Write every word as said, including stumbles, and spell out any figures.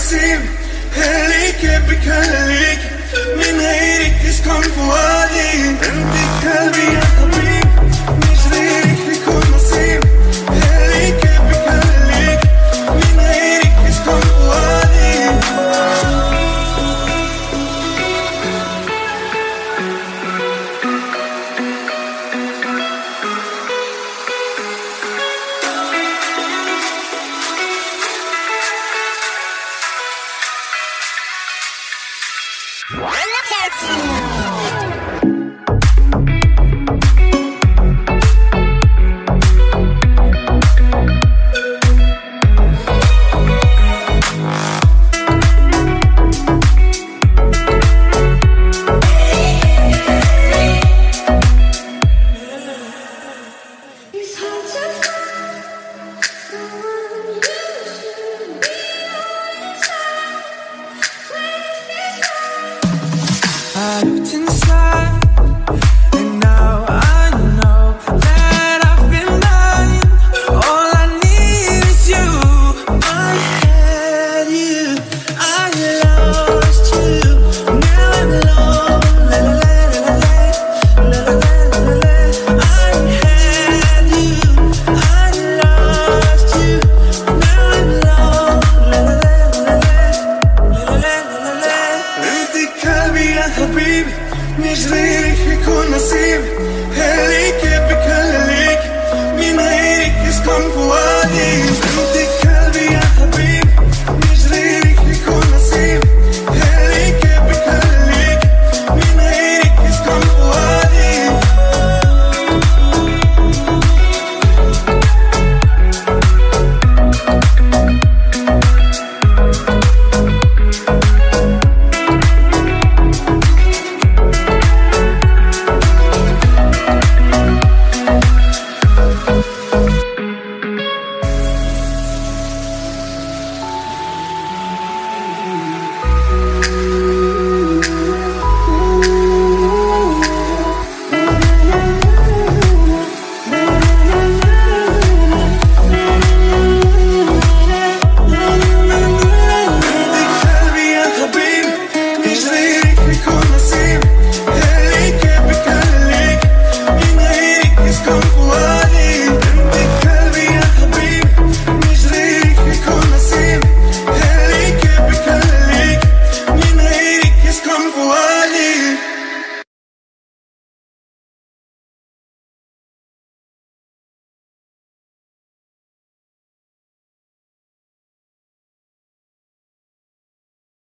نصيب. هليك بك هليك من غيرك تسكن فؤادي. انت قلبي يا حبيب مش غيرك بيكون نصيب. هليك بك هليك من غيرك تسكن فؤادي. I looked inside, and now I know that I've been blind. All I need is you. I had you, I lost you. Now I'm alone. La la la la la, la la la la. I had you, I lost you. Now I'm alone. La la la la la, la la la la. انت قلبي يا حبيبي مش غيرك بيكون نصيب. هليك بك هليك من غيرك يسكن فؤادي.